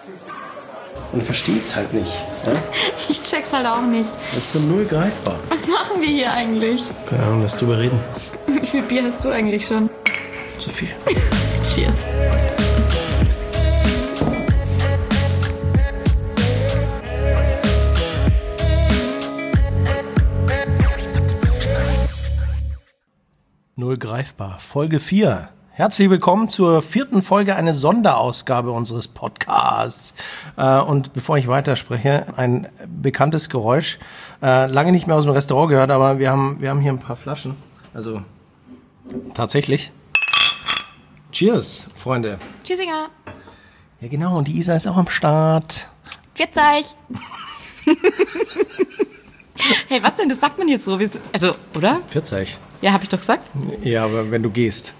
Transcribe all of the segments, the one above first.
Und versteht's halt nicht. Ja? Ich check's halt auch nicht. Das ist so null greifbar. Was machen wir hier eigentlich? Keine Ahnung, lass drüber reden. Wie viel Bier hast du eigentlich schon? Zu viel. Cheers. Null greifbar. Folge 4. Herzlich willkommen zur 4. Folge, eine Sonderausgabe unseres Podcasts. Und bevor ich weiterspreche, ein bekanntes Geräusch. Lange nicht mehr aus dem Restaurant gehört, aber wir haben hier ein paar Flaschen. Also tatsächlich. Cheers, Freunde. Cheersinger. Ja genau, und die Isa ist auch am Start. Pfiat. Hey, was denn? Das sagt man jetzt so. Also, oder? 40. Ja, hab ich doch gesagt. Ja, aber wenn du gehst.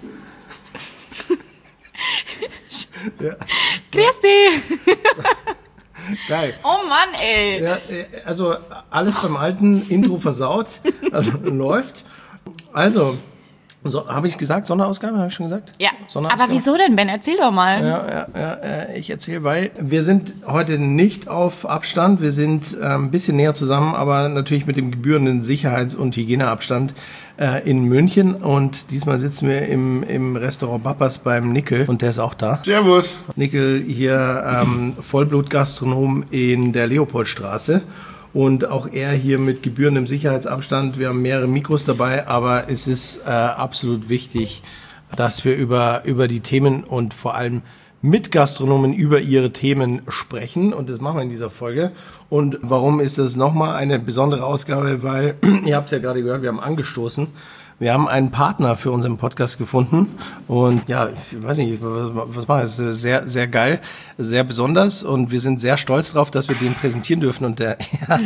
Ja. Grüß dich. Geil. Oh Mann, ey. Ja, also alles beim alten Intro versaut. Also, läuft. Also, so, habe ich gesagt, Sonderausgabe, habe ich schon gesagt? Ja, aber wieso denn, Ben? Erzähl doch mal. Ja, ich erzähle, weil wir sind heute nicht auf Abstand, wir sind ein bisschen näher zusammen, aber natürlich mit dem gebührenden Sicherheits- und Hygieneabstand in München. Und diesmal sitzen wir im Restaurant Papas beim Nickel und der ist auch da. Servus. Nickel hier, Vollblutgastronom in der Leopoldstraße. Und auch er hier mit gebührendem Sicherheitsabstand. Wir haben mehrere Mikros dabei, aber es ist absolut wichtig, dass wir über die Themen und vor allem mit Gastronomen über ihre Themen sprechen. Und das machen wir in dieser Folge. Und warum ist das nochmal eine besondere Ausgabe? Weil, ihr habt es ja gerade gehört, wir haben angestoßen. Wir haben einen Partner für unseren Podcast gefunden und ja, ich weiß nicht, was machen wir? Es ist sehr, sehr geil, sehr besonders und wir sind sehr stolz drauf, dass wir den präsentieren dürfen und der, ja.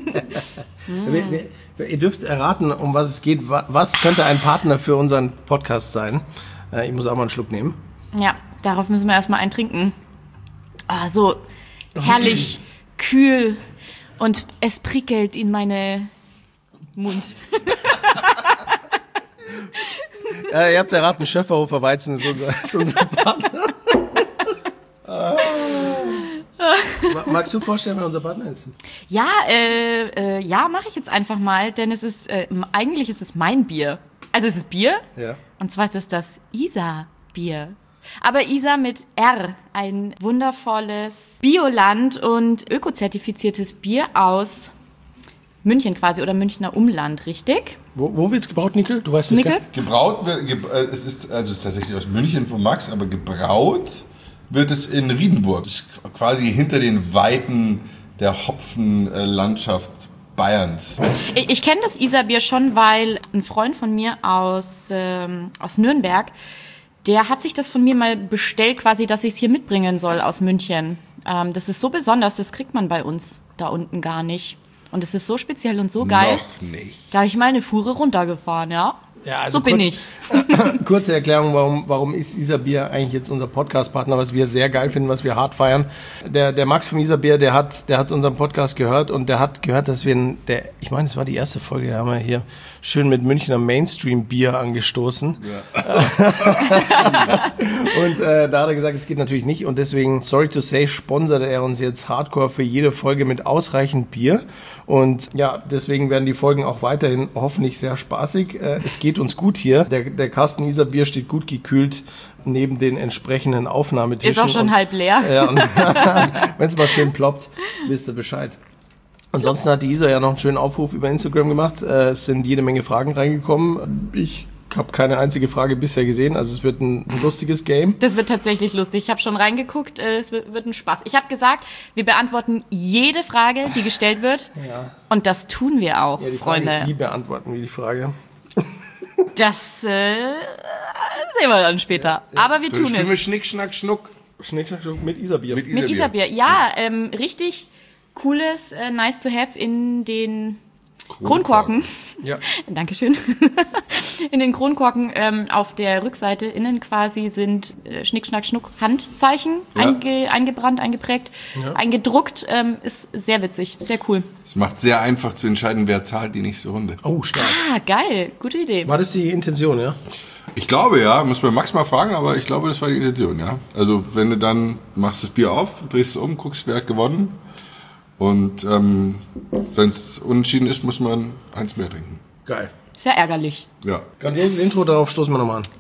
Ihr dürft erraten, um was es geht. Was könnte ein Partner für unseren Podcast sein? Ich muss auch mal einen Schluck nehmen. Ja, darauf müssen wir erstmal eintrinken. Ah, so herrlich, kühl und es prickelt in meine Mund. Ihr habt erraten, Schöfferhofer Weizen ist unser Partner. Magst du vorstellen, wer unser Partner ist? Ja, mache ich jetzt einfach mal, denn es ist eigentlich ist es mein Bier. Also es ist Bier, Ja. und zwar ist es das Isar-Bier. Aber Isar mit R, ein wundervolles Bioland und ökozertifiziertes Bier aus München quasi oder Münchner Umland, richtig? Wo wird's gebraut, Nickel? Du weißt es Nickel? Gebraut wird, es ist tatsächlich aus München von Max, aber gebraut wird es in Riedenburg. Das ist quasi hinter den Weiten der Hopfenlandschaft Bayerns. Ich kenne das Isar-Bier schon, weil ein Freund von mir aus Nürnberg, der hat sich das von mir mal bestellt, quasi, dass ich es hier mitbringen soll aus München. Das ist so besonders, das kriegt man bei uns da unten gar nicht. Und es ist so speziell und so geil. Noch nicht. Da habe ich mal eine Fuhre runtergefahren, ja. Ja, also so bin ich. Kurze Erklärung, warum ist Isar-Bier eigentlich jetzt unser Podcast-Partner, was wir sehr geil finden, was wir hart feiern. Der Max vom Isar-Bier, der hat unseren Podcast gehört und der hat gehört, dass ich meine, es war die erste Folge, da haben wir hier schön mit Münchner Mainstream-Bier angestoßen. Ja. Und da hat er gesagt, es geht natürlich nicht und deswegen, sorry to say, sponsert er uns jetzt hardcore für jede Folge mit ausreichend Bier. Und ja, deswegen werden die Folgen auch weiterhin hoffentlich sehr spaßig. Es geht uns gut hier. Der Kasten Isar-Bier steht gut gekühlt neben den entsprechenden Aufnahmetischen. Ist auch schon halb leer. Ja, und wenn es mal schön ploppt, wisst ihr Bescheid. Ansonsten hat die Isa ja noch einen schönen Aufruf über Instagram gemacht. Es sind jede Menge Fragen reingekommen. Ich habe keine einzige Frage bisher gesehen. Also es wird ein lustiges Game. Das wird tatsächlich lustig. Ich habe schon reingeguckt. Es wird ein Spaß. Ich habe gesagt, wir beantworten jede Frage, die gestellt wird. Ja. Und das tun wir auch, Ja, die Freunde. Frage ist, wie beantworten wir die Frage? Das sehen wir dann später. Ja. Aber wir tun Spielen wir es. Schnick, Schnack, Schnuck. Schnick, schnack, schnuck mit Isar-Bier. Mit Isar-Bier. Ja, richtig cooles nice to have in den Kronkorken. Ja. Dankeschön. In den Kronkorken auf der Rückseite innen quasi sind Schnick, Schnack, Schnuck Handzeichen eingebrannt, eingeprägt, eingedruckt. Ist sehr witzig, sehr cool. Es macht sehr einfach zu entscheiden, wer zahlt die nächste Runde. Oh, stark. Ah, geil. Gute Idee. War das die Intention, ja? Ich glaube, ja, muss man Max mal fragen, aber ich glaube, das war die Intention, ja. Also wenn du dann machst das Bier auf, drehst es um, guckst, wer hat gewonnen. Und wenn es unentschieden ist, muss man eins mehr trinken. Geil. Sehr ärgerlich. Ja. Grandioses Intro, darauf stoßen wir nochmal an.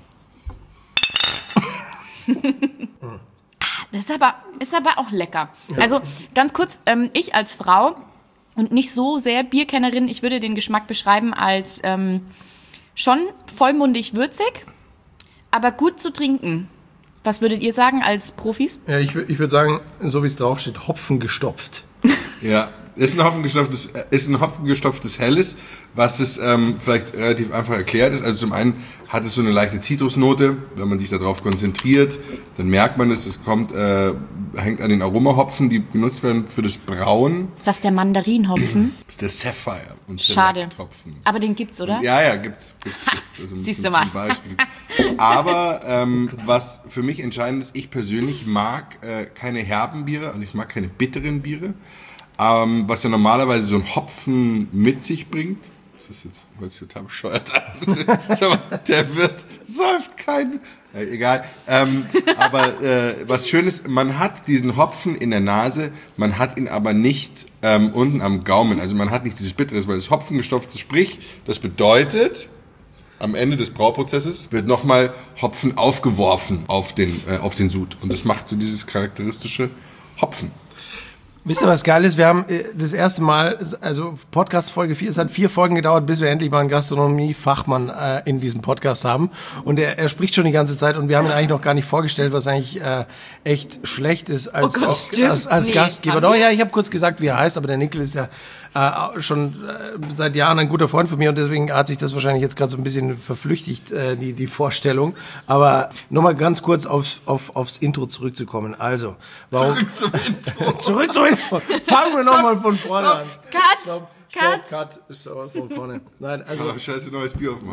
Das ist aber auch lecker. Ja. Also ganz kurz, ich als Frau und nicht so sehr Bierkennerin, ich würde den Geschmack beschreiben als schon vollmundig würzig, aber gut zu trinken. Was würdet ihr sagen als Profis? Ja, ich würde sagen, so wie es draufsteht, Hopfen gestopft. Ja, ist ein hopfengestopftes Helles, was es vielleicht relativ einfach erklärt ist. Also zum einen hat es so eine leichte Zitrusnote, wenn man sich darauf konzentriert, dann merkt man es, hängt an den Aromahopfen, die benutzt werden für das Brauen. Ist das der Mandarinhopfen? Das ist der Sapphire und Schade. Select-Hopfen. Aber den gibt's, oder? Ja, gibt's. Also siehst du mal. Aber was für mich entscheidend ist, ich persönlich mag keine herben Biere, also ich mag keine bitteren Biere. Was ja normalerweise so ein Hopfen mit sich bringt. Das ist jetzt, weil es total bescheuert an. Der Wirt säuft keinen. Egal. Aber was schön ist, man hat diesen Hopfen in der Nase, man hat ihn aber nicht unten am Gaumen. Also man hat nicht dieses Bitteres, weil das Hopfen gestopft ist. Sprich, das bedeutet, am Ende des Brauprozesses wird nochmal Hopfen aufgeworfen auf den Sud. Und das macht so dieses charakteristische Hopfen. Wisst ihr, was geil ist? Wir haben das erste Mal, also Podcast Folge 4, es hat 4 Folgen gedauert, bis wir endlich mal einen Gastronomie-Fachmann in diesem Podcast haben. Und er spricht schon die ganze Zeit und wir haben ihn eigentlich noch gar nicht vorgestellt, was eigentlich echt schlecht ist als Gastgeber. Doch, ja, ich habe kurz gesagt, wie er heißt, aber der Nickel ist ja schon seit Jahren ein guter Freund von mir und deswegen hat sich das wahrscheinlich jetzt gerade so ein bisschen verflüchtigt, die Vorstellung. Aber nur mal ganz kurz aufs Intro zurückzukommen. Also, warum? Zurück zum Intro. Zurück zum Intro. Fangen wir nochmal von vorne an. Cut. Stopp, von vorne. Nein, also. Aber scheiße, neues Bier aufmachen.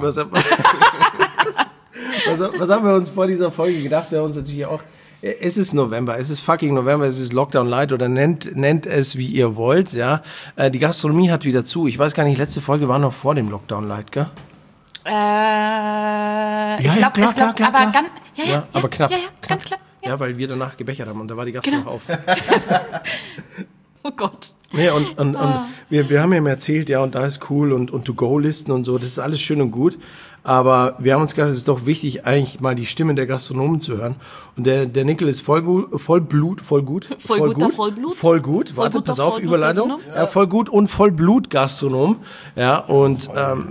Was haben wir uns vor dieser Folge gedacht? Wir haben uns natürlich auch. Es ist November, es ist fucking November, es ist Lockdown Light oder nennt es, wie ihr wollt, ja. Die Gastronomie hat wieder zu. Ich weiß gar nicht, letzte Folge war noch vor dem Lockdown Light, gell? Ich glaube, klar. Aber knapp. Ja, ganz knapp. Ja, weil wir danach gebechert haben und da war die Gastro noch auf. Oh Gott. Ja, und wir haben ihm erzählt, ja, und da ist cool und To-Go-Listen und so, das ist alles schön und gut. Aber wir haben uns gedacht, es ist doch wichtig, eigentlich mal die Stimmen der Gastronomen zu hören. Und der Nickel ist voll gut. Warte, pass auf, Überleitung. Ja, voll gut und Vollblut Gastronom. Ja, und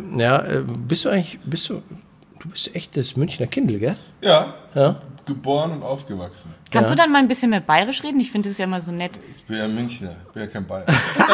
du bist echt das Münchner Kindl, gell? Ja. Geboren und aufgewachsen. Kannst du dann mal ein bisschen mehr bayerisch reden? Ich finde das ja immer so nett. Ich bin ja Münchner, ich bin ja kein Bayer.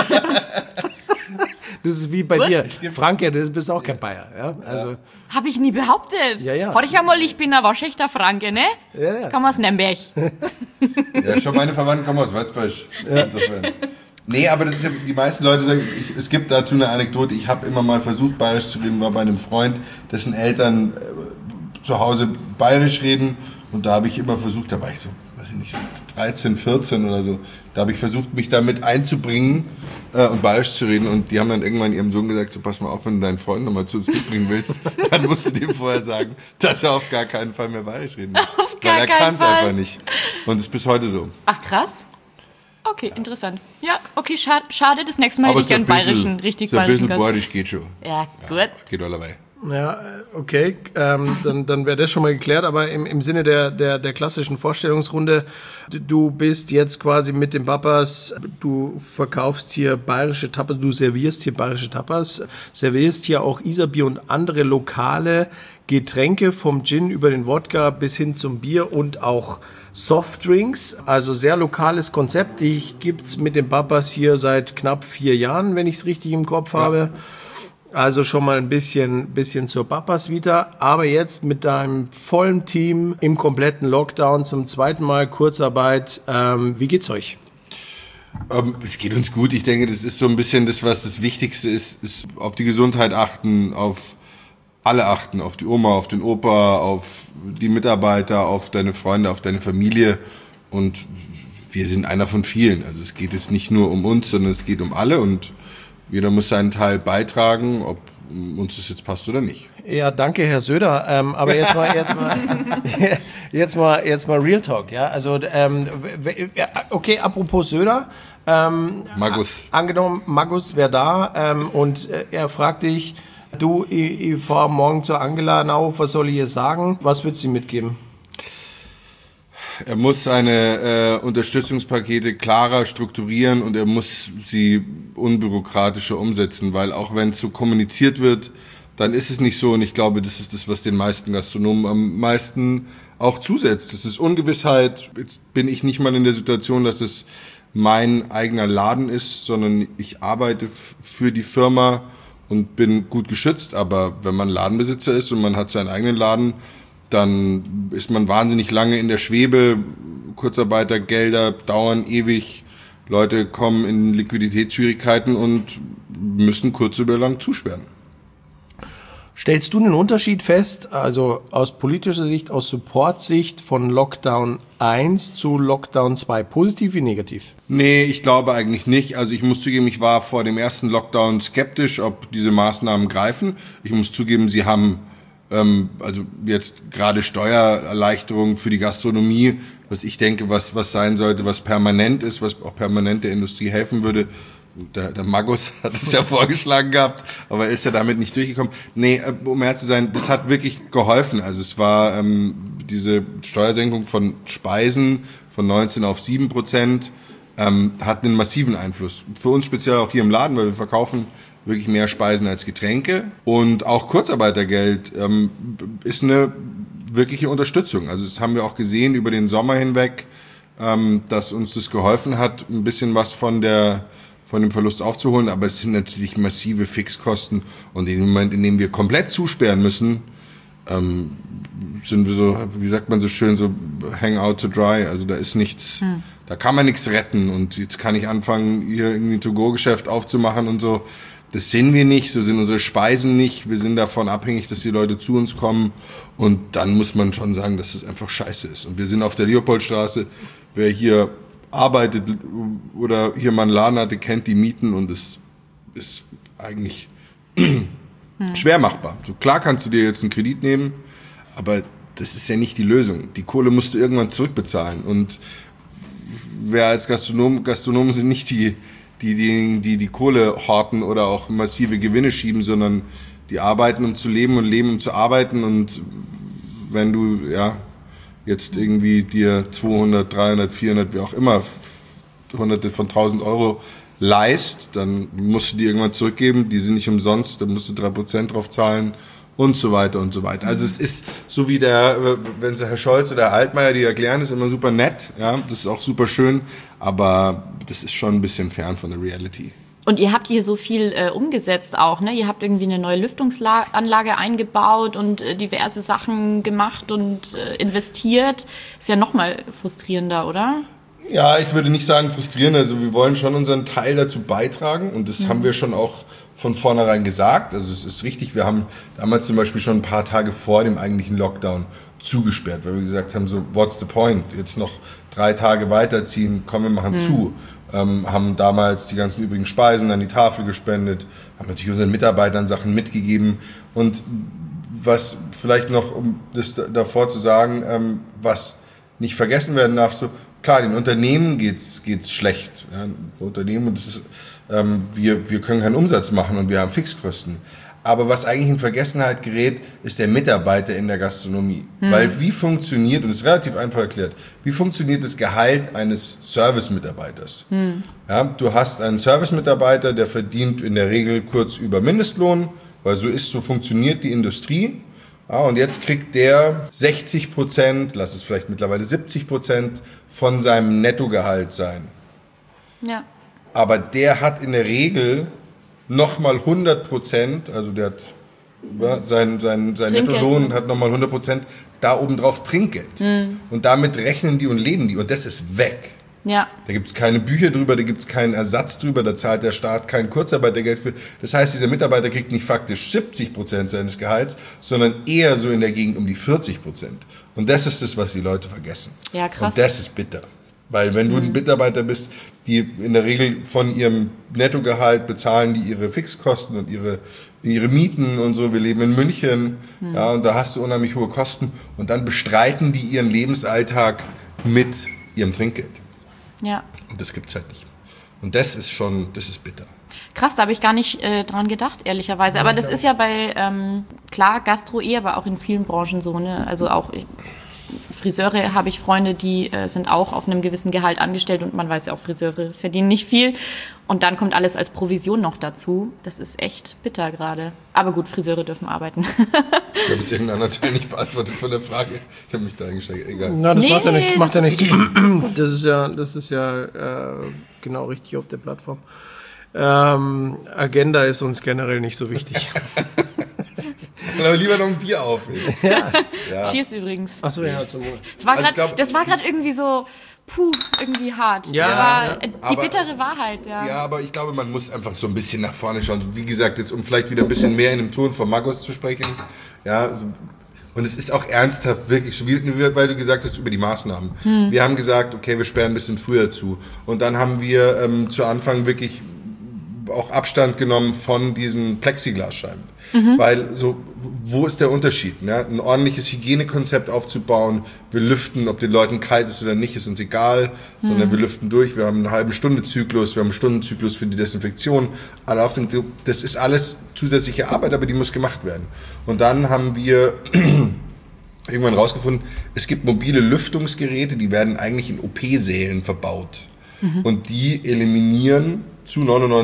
Das ist wie bei dir. Franke, du bist auch kein Bayer. Ja? Also, habe ich nie behauptet. Ja. Hör ich einmal, ich bin ein waschechter Franke, ne? Ja. Komm aus Nürnberg. Ja, schon meine Verwandten kommen aus Walzberg. Insofern. Nee, aber das ist ja, die meisten Leute sagen, es gibt dazu eine Anekdote, ich habe immer mal versucht, bayerisch zu reden, war bei einem Freund, dessen Eltern zu Hause bayerisch reden und da habe ich immer versucht, da war ich so, weiß ich nicht, 13, 14 oder so, da habe ich versucht, mich damit einzubringen und bayerisch zu reden und die haben dann irgendwann ihrem Sohn gesagt, so pass mal auf, wenn du deinen Freund nochmal zu uns mitbringen willst, dann musst du dem vorher sagen, dass er auf gar keinen Fall mehr bayerisch reden muss. Weil er kann es einfach nicht. Und es ist bis heute so. Ach krass. Okay, interessant. Ja, okay, schade, das nächste Mal hätte ich gerne bayerischen, richtig bayerischen Gast. Ein bisschen bayerisch geht schon. Ja, gut. Geht all dabei. Ja, okay, dann wäre das schon mal geklärt, aber im Sinne der klassischen Vorstellungsrunde, du bist jetzt quasi mit den Papas, du verkaufst hier bayerische Tapas, du servierst hier bayerische Tapas, servierst hier auch Isarbier und andere lokale Getränke vom Gin über den Wodka bis hin zum Bier und auch Softdrinks, also sehr lokales Konzept. Die gibt's mit den Papas hier seit knapp 4 Jahren, wenn ich es richtig im Kopf habe. Also schon mal ein bisschen zur Papas Vita, aber jetzt mit deinem vollen Team im kompletten Lockdown zum zweiten Mal Kurzarbeit. Wie geht's euch? Es geht uns gut. Ich denke, das ist so ein bisschen das, was das Wichtigste ist auf die Gesundheit achten, auf alle achten, auf die Oma, auf den Opa, auf die Mitarbeiter, auf deine Freunde, auf deine Familie und wir sind einer von vielen. Also es geht jetzt nicht nur um uns, sondern es geht um alle und jeder muss seinen Teil beitragen, ob uns das jetzt passt oder nicht. Ja, danke, Herr Söder. Aber jetzt mal Real Talk, ja. Also, okay, apropos Söder. Magus. Angenommen, Magus wäre da und er fragt dich, du, ich fahre morgen zur Angela Nauf, was soll ich ihr sagen? Was würdest du ihm mitgeben? Er muss seine Unterstützungspakete klarer strukturieren und er muss sie unbürokratischer umsetzen, weil auch wenn es so kommuniziert wird, dann ist es nicht so und ich glaube, das ist das, was den meisten Gastronomen am meisten auch zusetzt. Das ist Ungewissheit. Jetzt bin ich nicht mal in der Situation, dass es mein eigener Laden ist, sondern ich arbeite für die Firma und bin gut geschützt, aber wenn man Ladenbesitzer ist und man hat seinen eigenen Laden, dann ist man wahnsinnig lange in der Schwebe, Kurzarbeitergelder dauern ewig, Leute kommen in Liquiditätsschwierigkeiten und müssen kurz oder lang zusperren. Stellst du einen Unterschied fest, also aus politischer Sicht, aus Support-Sicht von Lockdown 1 zu Lockdown 2, positiv wie negativ? Nee, ich glaube eigentlich nicht. Also ich muss zugeben, ich war vor dem ersten Lockdown skeptisch, ob diese Maßnahmen greifen. Ich muss zugeben, sie haben also jetzt gerade Steuererleichterungen für die Gastronomie, was ich denke, was sein sollte, was permanent ist, was auch permanent der Industrie helfen würde. Der Magus hat es ja vorgeschlagen gehabt, aber er ist ja damit nicht durchgekommen. Nee, um ehrlich zu sein, das hat wirklich geholfen. Also es war diese Steuersenkung von Speisen von 19 auf 7%, hat einen massiven Einfluss. Für uns speziell auch hier im Laden, weil wir verkaufen wirklich mehr Speisen als Getränke. Und auch Kurzarbeitergeld ist eine wirkliche Unterstützung. Also das haben wir auch gesehen über den Sommer hinweg, dass uns das geholfen hat, ein bisschen was von dem Verlust aufzuholen. Aber es sind natürlich massive Fixkosten. Und in dem Moment, in dem wir komplett zusperren müssen, sind wir so, wie sagt man so schön, so hang out to dry. Also da ist nichts, da kann man nichts retten. Und jetzt kann ich anfangen, hier irgendwie ein To-Go-Geschäft aufzumachen und so. Das sind wir nicht, so sind unsere Speisen nicht. Wir sind davon abhängig, dass die Leute zu uns kommen. Und dann muss man schon sagen, dass es einfach scheiße ist. Und wir sind auf der Leopoldstraße. Wer hier arbeitet oder hier mal einen Laden hatte, kennt die Mieten. Und es ist eigentlich schwer machbar. So klar kannst du dir jetzt einen Kredit nehmen, aber das ist ja nicht die Lösung. Die Kohle musst du irgendwann zurückbezahlen. Und wer als Gastronomen sind nicht die Kohle horten oder auch massive Gewinne schieben, sondern die arbeiten, um zu leben und leben, um zu arbeiten. Und wenn du jetzt irgendwie dir 200, 300, 400, wie auch immer, Hunderte von 1000 Euro leist, dann musst du die irgendwann zurückgeben. Die sind nicht umsonst, dann musst du 3% drauf zahlen und so weiter und so weiter. Also es ist so wie wenn Herr Scholz oder Herr Altmaier die erklären, ist immer super nett, ja, das ist auch super schön, aber das ist schon ein bisschen fern von der Reality. Und ihr habt hier so viel umgesetzt auch, ne? Ihr habt irgendwie eine neue Lüftungsanlage eingebaut und diverse Sachen gemacht und investiert. Ist ja noch mal frustrierender, oder? Ja, ich würde nicht sagen frustrierend. Also wir wollen schon unseren Teil dazu beitragen und das haben wir schon auch von vornherein gesagt. Also es ist richtig, wir haben damals zum Beispiel schon ein paar Tage vor dem eigentlichen Lockdown zugesperrt, weil wir gesagt haben, so what's the point? Jetzt noch 3 Tage weiterziehen, komm, wir machen zu. Haben damals die ganzen übrigen Speisen an die Tafel gespendet, haben natürlich unseren Mitarbeitern Sachen mitgegeben. Und was vielleicht noch, um das davor zu sagen, was nicht vergessen werden darf, so klar, den Unternehmen geht's schlecht. Ja, Unternehmen, und das ist, wir können keinen Umsatz machen und wir haben Fixkosten. Aber was eigentlich in Vergessenheit gerät, ist der Mitarbeiter in der Gastronomie. Weil wie funktioniert, und das ist relativ einfach erklärt, wie funktioniert das Gehalt eines Service-Mitarbeiters? Ja, du hast einen Service-Mitarbeiter, der verdient in der Regel kurz über Mindestlohn, weil so funktioniert die Industrie. Ja, und jetzt kriegt der 60%, lass es vielleicht mittlerweile 70% von seinem Nettogehalt sein. Ja. Aber der hat in der Regel nochmal 100%, also der hat sein Nettolohn hat nochmal 100% da oben drauf Trinkgeld. Und damit rechnen die und leben die und das ist weg. Ja. Da gibt es keine Bücher drüber, da gibt es keinen Ersatz drüber, da zahlt der Staat kein Kurzarbeitergeld für. Das heißt, dieser Mitarbeiter kriegt nicht faktisch 70% seines Gehalts, sondern eher so in der Gegend um die 40%. Und das ist das, was die Leute vergessen. Ja, krass. Und das ist bitter. Weil wenn du ein Mitarbeiter bist, die in der Regel von ihrem Nettogehalt bezahlen die ihre Fixkosten und ihre Mieten und so. Wir leben in München, ja, und da hast du unheimlich hohe Kosten. Und dann bestreiten die ihren Lebensalltag mit ihrem Trinkgeld. Ja. Und das gibt's halt nicht. Und das ist bitter. Krass, da habe ich gar nicht dran gedacht, ehrlicherweise. Aber das ist ja bei, klar, Gastro aber auch in vielen Branchen so, ne? Also auch Friseure habe ich Freunde, die sind auch auf einem gewissen Gehalt angestellt und man weiß ja auch, Friseure verdienen nicht viel. Und dann kommt alles als Provision noch dazu. Das ist echt bitter gerade. Aber gut, Friseure dürfen arbeiten. Ich habe jetzt irgendeinen anderen Teil nicht beantwortet von der Frage. Ich habe mich da eingesteigert. Egal. Na, das macht ja nichts. Macht ja nichts. Das ist ja genau richtig auf der Plattform. Agenda ist uns generell nicht so wichtig. Aber lieber noch ein Bier auf. Ja. Cheers übrigens. Achso, ja, zum Wohl. Das war gerade irgendwie so, irgendwie hart. Ja, die bittere Wahrheit, ja. Ja, aber ich glaube, man muss einfach so ein bisschen nach vorne schauen. Wie gesagt, jetzt um vielleicht wieder ein bisschen mehr in dem Ton von Magos zu sprechen. Ja, so. Und es ist auch ernsthaft wirklich so, weil du gesagt hast über die Maßnahmen. Wir haben gesagt, okay, wir sperren ein bisschen früher zu. Und dann haben wir zu Anfang wirklich auch Abstand genommen von diesen Plexiglasscheiben. Weil so, wo ist der Unterschied? Ja? Ein ordentliches Hygienekonzept aufzubauen, wir lüften, ob den Leuten kalt ist oder nicht, ist uns egal, sondern wir lüften durch, wir haben einen halben Stunde Zyklus, wir haben einen Stundenzyklus für die Desinfektion, das ist alles zusätzliche Arbeit, aber die muss gemacht werden. Und dann haben wir irgendwann rausgefunden, es gibt mobile Lüftungsgeräte, die werden eigentlich in OP-Sälen verbaut. Und die eliminieren zu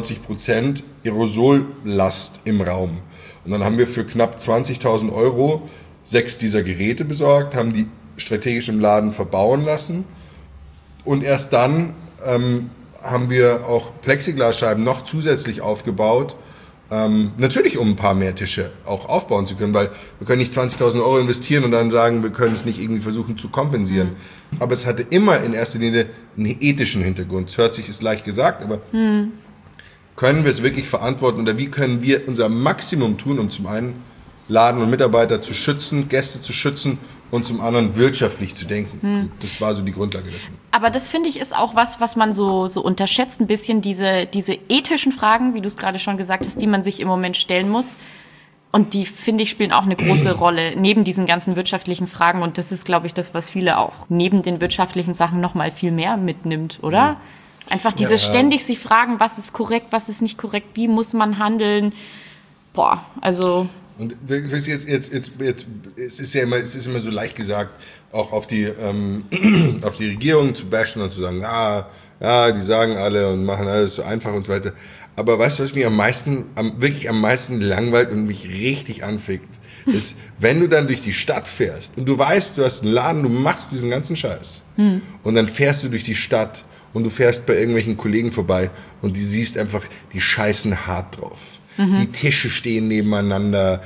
99% Aerosollast im Raum. Und dann haben wir für knapp 20.000 € 6 dieser Geräte besorgt, haben die strategisch im Laden verbauen lassen. Und erst dann haben wir auch Plexiglasscheiben noch zusätzlich aufgebaut. Natürlich, um ein paar mehr Tische auch aufbauen zu können, weil wir können nicht 20.000 € investieren und dann sagen, wir können es nicht irgendwie versuchen zu kompensieren. Aber es hatte immer in erster Linie einen ethischen Hintergrund. Es hört sich, ist leicht gesagt, aber können wir es wirklich verantworten oder wie können wir unser Maximum tun, um zum einen Laden und Mitarbeiter zu schützen, Gäste zu schützen und zum anderen wirtschaftlich zu denken. Das war so die Grundlage dessen. Aber das, finde ich, ist auch was man so unterschätzt ein bisschen, diese ethischen Fragen, wie du es gerade schon gesagt hast, die man sich im Moment stellen muss. Und die, finde ich, spielen auch eine große Rolle neben diesen ganzen wirtschaftlichen Fragen. Und das ist, glaube ich, das, was viele auch neben den wirtschaftlichen Sachen noch mal viel mehr mitnimmt, oder? Einfach ständig sich fragen, was ist korrekt, was ist nicht korrekt, wie muss man handeln. Boah, also... Und es ist immer so leicht gesagt, auch auf die Regierung zu bashen und zu sagen, die sagen alle und machen alles so einfach und so weiter. Aber weißt du, was mich wirklich am meisten langweilt und mich richtig anfickt, ist, wenn du dann durch die Stadt fährst und du weißt, du hast einen Laden, du machst diesen ganzen Scheiß. Und dann fährst du durch die Stadt und du fährst bei irgendwelchen Kollegen vorbei und die siehst einfach, die scheißen hart drauf. Die Tische stehen nebeneinander,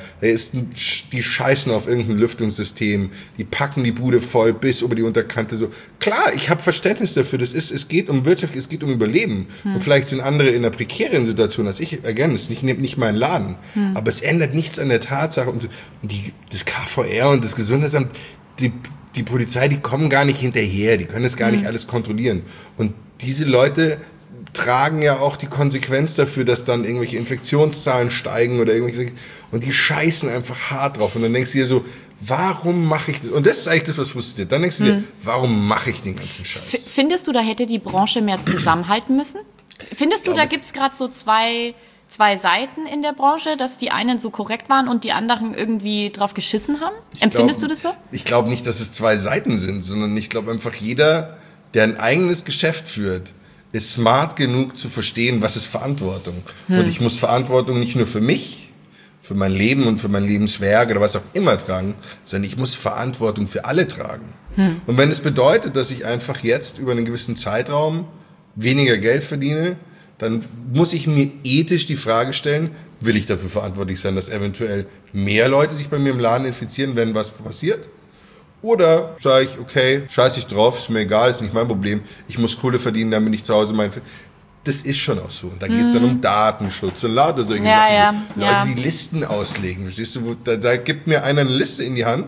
die scheißen auf irgendein Lüftungssystem, die packen die Bude voll bis über die Unterkante. So. Klar, ich habe Verständnis dafür, es geht um Wirtschaft, es geht um Überleben. Und vielleicht sind andere in einer prekären Situation als ich, das ist nicht mein Laden. Aber es ändert nichts an der Tatsache. Und das KVR und das Gesundheitsamt, die Polizei, die kommen gar nicht hinterher, die können das gar nicht alles kontrollieren. Und diese Leute tragen ja auch die Konsequenz dafür, dass dann irgendwelche Infektionszahlen steigen oder irgendwelche, und die scheißen einfach hart drauf. Und dann denkst du dir so, warum mache ich das? Und das ist eigentlich das, was frustriert. Dann denkst du dir, warum mache ich den ganzen Scheiß? Findest du, da hätte die Branche mehr zusammenhalten müssen? Findest du, da gibt es gerade so zwei Seiten in der Branche, dass die einen so korrekt waren und die anderen irgendwie drauf geschissen haben? Empfindest du das so? Ich glaube nicht, dass es zwei Seiten sind, sondern ich glaube einfach, jeder, der ein eigenes Geschäft führt, ist smart genug zu verstehen, was ist Verantwortung. Und ich muss Verantwortung nicht nur für mich, für mein Leben und für mein Lebenswerk oder was auch immer tragen, sondern ich muss Verantwortung für alle tragen. Und wenn es bedeutet, dass ich einfach jetzt über einen gewissen Zeitraum weniger Geld verdiene, dann muss ich mir ethisch die Frage stellen, will ich dafür verantwortlich sein, dass eventuell mehr Leute sich bei mir im Laden infizieren, wenn was passiert? Oder sage ich, okay, scheiß ich drauf, ist mir egal, ist nicht mein Problem, ich muss Kohle verdienen, dann bin ich zu Hause das ist schon auch so. Und da geht es dann um Datenschutz und lauter solche Sachen. Leute, die Listen auslegen, verstehst du? Da gibt mir einer eine Liste in die Hand,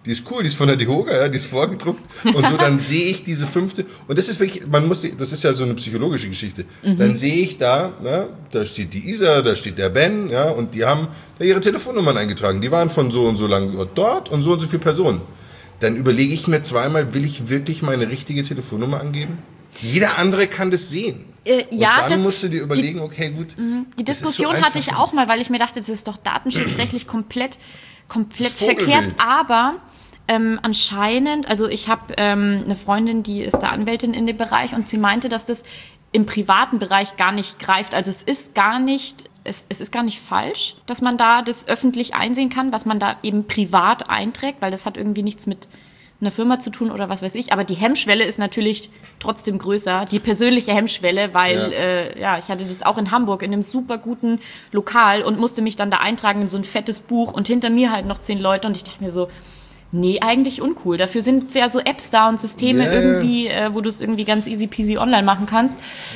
die ist cool, die ist von der DEHOGA, ja, die ist vorgedruckt und so, dann sehe ich diese 15 und das ist wirklich, das ist ja so eine psychologische Geschichte, dann sehe ich da, na, da steht die Isa, da steht der Ben, ja, und die haben da ihre Telefonnummern eingetragen, die waren von so und so lang dort und so viele Personen. Dann überlege ich mir zweimal, will ich wirklich meine richtige Telefonnummer angeben? Jeder andere kann das sehen. Ja, und dann musst du dir überlegen, okay, gut. Die Diskussion hatte ich auch mal, weil ich mir dachte, das ist doch datenschutzrechtlich komplett verkehrt, aber anscheinend, also ich habe eine Freundin, die ist da Anwältin in dem Bereich und sie meinte, dass das im privaten Bereich gar nicht greift. Also es ist gar nicht falsch, dass man da das öffentlich einsehen kann, was man da eben privat einträgt, weil das hat irgendwie nichts mit einer Firma zu tun oder was weiß ich. Aber die Hemmschwelle ist natürlich trotzdem größer, die persönliche Hemmschwelle, weil ich hatte das auch in Hamburg in einem super guten Lokal und musste mich dann da eintragen in so ein fettes Buch und hinter mir halt noch 10 Leute und ich dachte mir so, nee, eigentlich uncool. Dafür sind ja so Apps da und Systeme irgendwie, wo du es irgendwie ganz easy peasy online machen kannst.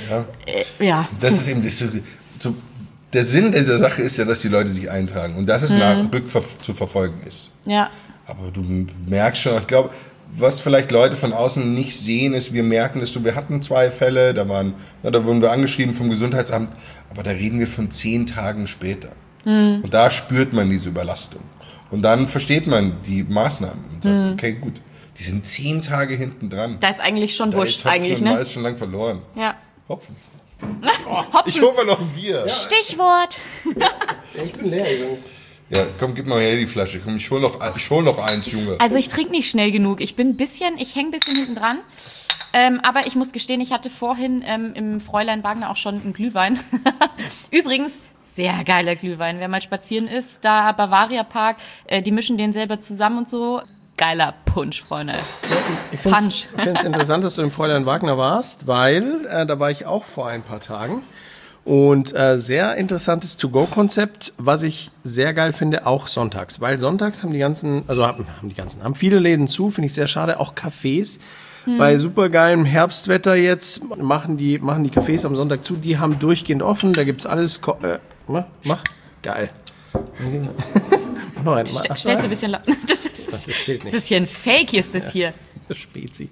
Ja. Das ist eben so, der Sinn dieser Sache ist ja, dass die Leute sich eintragen und dass es zu verfolgen ist. Ja. Aber du merkst schon, ich glaube, was vielleicht Leute von außen nicht sehen, ist, wir merken es so, wir hatten 2 Fälle, da wurden wir angeschrieben vom Gesundheitsamt, aber da reden wir von 10 Tagen später. Und da spürt man diese Überlastung. Und dann versteht man die Maßnahmen und sagt, okay, gut, die sind 10 Tage hinten dran. Da ist eigentlich schon wurscht eigentlich, ne? Da ist schon lang verloren. Ja. Hopfen. Hopfen. Ich hol mal noch ein Bier. Ja. Stichwort. Ich bin leer übrigens. Ja, komm, gib mal her die Flasche. Komm, ich hol noch eins, Junge. Also ich trinke nicht schnell genug. Ich hänge ein bisschen hinten dran. Aber ich muss gestehen, ich hatte vorhin im Fräulein Wagner auch schon einen Glühwein. Übrigens, sehr geiler Glühwein. Wer mal spazieren ist, da Bavaria Park, die mischen den selber zusammen und so. Geiler Punsch, Freunde. Ich finde es interessant, dass du im Fräulein Wagner warst, weil da war ich auch vor ein paar Tagen. Und sehr interessantes To-Go-Konzept, was ich sehr geil finde, auch sonntags. Weil sonntags haben viele Läden zu, finde ich sehr schade, auch Cafés. Bei supergeilem Herbstwetter jetzt machen die Cafés am Sonntag zu, die haben durchgehend offen, da gibt's alles. Geil. Noch einen. Stellst du ein bisschen laut. Das zählt nicht. Das ist hier ein Fake, ist das hier. Spezi.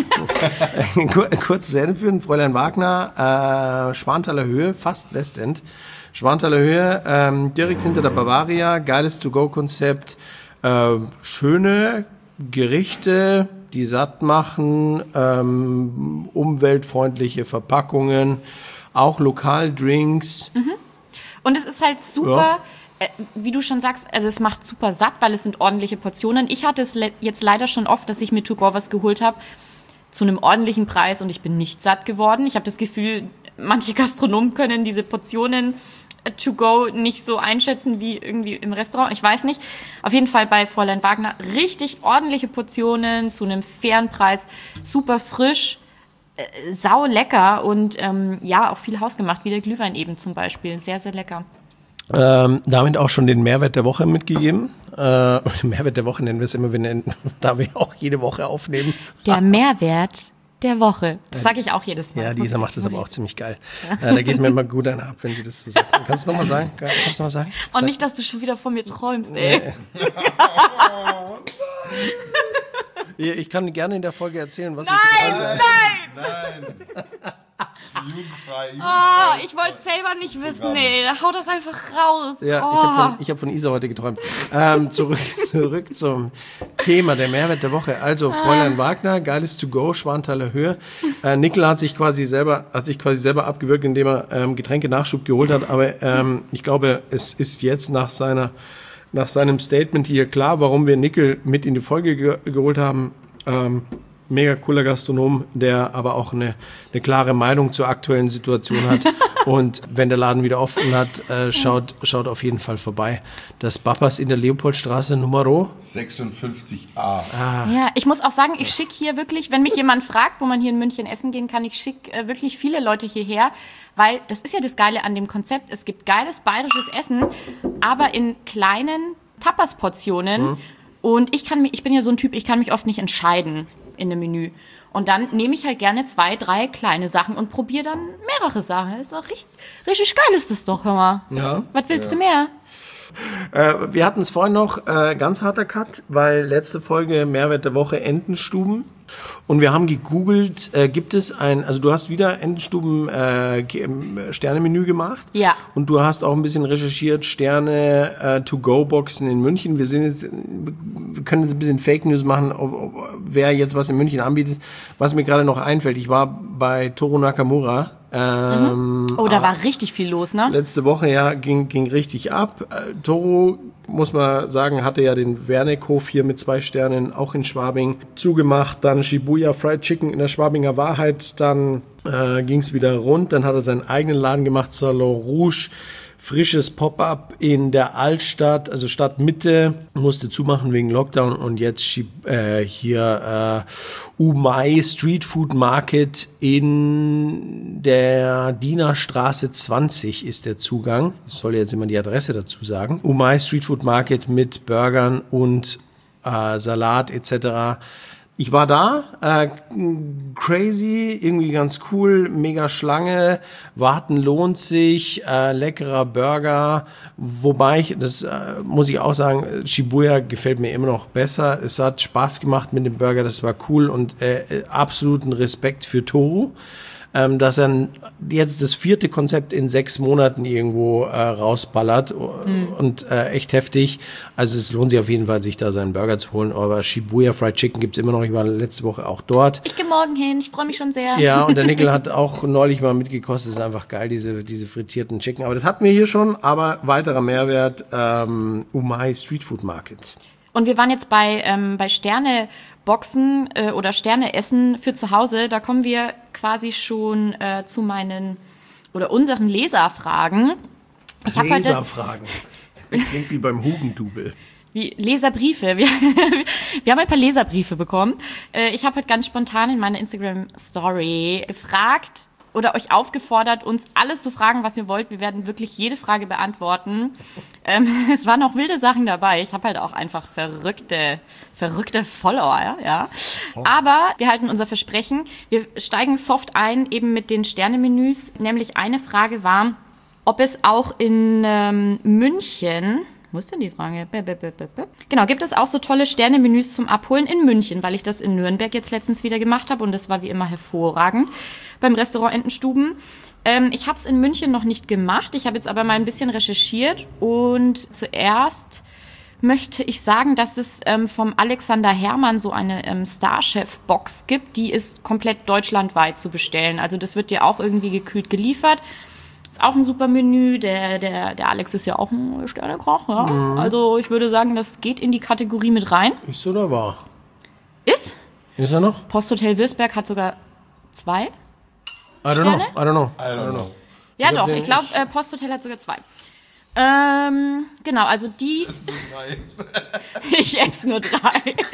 Kurzes Ende für den Fräulein Wagner, Schwanthaler Höhe, fast Westend. Schwanthaler Höhe, direkt hinter der Bavaria, geiles To-Go-Konzept, schöne Gerichte, die satt machen, umweltfreundliche Verpackungen, auch Lokaldrinks. Und es ist halt super, wie du schon sagst, also es macht super satt, weil es sind ordentliche Portionen. Ich hatte es jetzt leider schon oft, dass ich mir To-Go was geholt habe zu einem ordentlichen Preis und ich bin nicht satt geworden. Ich habe das Gefühl, manche Gastronomen können diese Portionen To-Go nicht so einschätzen wie irgendwie im Restaurant. Ich weiß nicht. Auf jeden Fall bei Fräulein Wagner richtig ordentliche Portionen zu einem fairen Preis, super frisch, sau lecker und auch viel hausgemacht, wie der Glühwein eben zum Beispiel. Sehr, sehr lecker. Damit auch schon den Mehrwert der Woche mitgegeben. Den Mehrwert der Woche nennen wir es immer, da wir auch jede Woche aufnehmen. Der Mehrwert der Woche. Das sage ich auch jedes Mal. Ja, Lisa macht das aber auch ziemlich geil. Da geht mir immer gut einer ab, wenn sie das so sagt. Kannst du noch mal sagen? Und nicht, dass du schon wieder von mir träumst, ey. Ich kann gerne in der Folge erzählen, was Nein! Jugendfrei. Ich wollte es selber nicht wissen, ey. Hau das einfach raus. Ja, ich hab von Isa heute geträumt. Zurück zum Thema, der Mehrwert der Woche. Also, Fräulein Wagner, geiles To-Go, Schwanthaler Höhe. Nickel hat sich quasi selber abgewürgt, indem er Getränke-Nachschub geholt hat. Aber ich glaube, es ist jetzt nach seinem Statement hier klar, warum wir Nickel mit in die Folge geholt haben. Mega cooler Gastronom, der aber auch eine klare Meinung zur aktuellen Situation hat. Und wenn der Laden wieder offen hat, schaut auf jeden Fall vorbei. Das Bappers in der Leopoldstraße Nummer 56a. Ja, ich muss auch sagen, ich schicke hier wirklich, wenn mich jemand fragt, wo man hier in München essen gehen kann, ich schicke wirklich viele Leute hierher, weil das ist ja das Geile an dem Konzept. Es gibt geiles bayerisches Essen, aber in kleinen Tapas-Portionen. Und ich bin ja so ein Typ, ich kann mich oft nicht entscheiden in dem Menü. Und dann nehme ich halt gerne 2, 3 kleine Sachen und probiere dann mehrere Sachen. Das ist doch richtig geil ist das doch, hör mal. Ja. Was willst du mehr? Wir hatten es vorhin noch, ganz harter Cut, weil letzte Folge Mehrwert der Woche Entenstuben. Und wir haben gegoogelt, gibt es also du hast wieder Entenstuben Sternemenü gemacht. Ja. Und du hast auch ein bisschen recherchiert, Sterne To-Go-Boxen in München. Wir können jetzt ein bisschen Fake News machen, wer jetzt was in München anbietet. Was mir gerade noch einfällt, ich war bei Toru Nakamura. Da war richtig viel los, ne? Letzte Woche, ja, ging richtig ab. Toru, muss man sagen, hatte ja den Wernickhof hier mit 2 Sternen, auch in Schwabing, zugemacht. Dann Shibuya Fried Chicken in der Schwabinger Wahrheit. Dann ging es wieder rund. Dann hat er seinen eigenen Laden gemacht, Salon Rouge. Frisches Pop-up in der Altstadt, also Stadtmitte, musste zumachen wegen Lockdown und jetzt hier Umai Street Food Market in der Dienerstraße 20 ist der Zugang. Ich soll jetzt immer die Adresse dazu sagen. Umai Street Food Market mit Burgern und Salat etc. Ich war da, crazy, irgendwie ganz cool, mega Schlange, warten lohnt sich, leckerer Burger, wobei muss ich auch sagen, Shibuya gefällt mir immer noch besser. Es hat Spaß gemacht mit dem Burger, das war cool und absoluten Respekt für Toru, dass er jetzt das 4. Konzept in 6 Monaten irgendwo rausballert und echt heftig. Also es lohnt sich auf jeden Fall, sich da seinen Burger zu holen. Aber Shibuya Fried Chicken gibt's immer noch. Ich war letzte Woche auch dort. Ich gehe morgen hin, ich freue mich schon sehr. Ja, und der Nickel hat auch neulich mal mitgekostet. Das ist einfach geil, diese frittierten Chicken. Aber das hatten wir hier schon. Aber weiterer Mehrwert, Umai Street Food Market. Und wir waren jetzt bei Sterne-Boxen oder Sterne-Essen für zu Hause. Da kommen wir quasi schon zu unseren Leserfragen. Leserfragen. Das klingt wie beim Hugendubel. Wie Leserbriefe. Wir haben ein paar Leserbriefe bekommen. Ich habe heute ganz spontan in meiner Instagram-Story gefragt oder euch aufgefordert, uns alles zu fragen, was ihr wollt. Wir werden wirklich jede Frage beantworten. Es waren auch wilde Sachen dabei. Ich habe halt auch einfach verrückte Follower, ja. Aber wir halten unser Versprechen. Wir steigen soft ein, eben mit den Sternemenüs. Nämlich eine Frage war, ob es auch in München... Wo ist denn die Frage? Genau, gibt es auch so tolle Sternemenüs zum Abholen in München, weil ich das in Nürnberg jetzt letztens wieder gemacht habe und das war wie immer hervorragend beim Restaurant Entenstuben. Ich habe es in München noch nicht gemacht, ich habe jetzt aber mal ein bisschen recherchiert und zuerst möchte ich sagen, dass es vom Alexander Herrmann so eine Starchef-Box gibt, die ist komplett deutschlandweit zu bestellen. Also das wird dir auch irgendwie gekühlt geliefert. Ist auch ein super Menü. Der Alex ist ja auch ein Sternekoch. Ja? Mhm. Also ich würde sagen, das geht in die Kategorie mit rein. Ist oder war? Ist er noch? Posthotel Würzberg hat sogar 2 I don't know. Ja doch, ich glaube, Posthotel hat sogar 2. Genau, also die... Ich esse nur 3.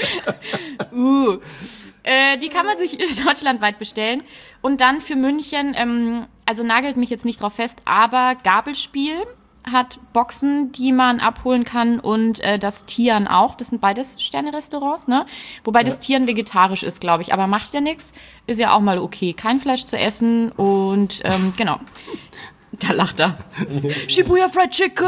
Die kann man sich deutschlandweit bestellen. Und dann für München, also nagelt mich jetzt nicht drauf fest, aber Gabelspiel hat Boxen, die man abholen kann und das Tian auch. Das sind beides Sterne-Restaurants, ne? Wobei das Tian vegetarisch ist, glaube ich. Aber macht ja nichts. Ist ja auch mal okay. Kein Fleisch zu essen und genau. Da lacht er. Shibuya Fried Chicken!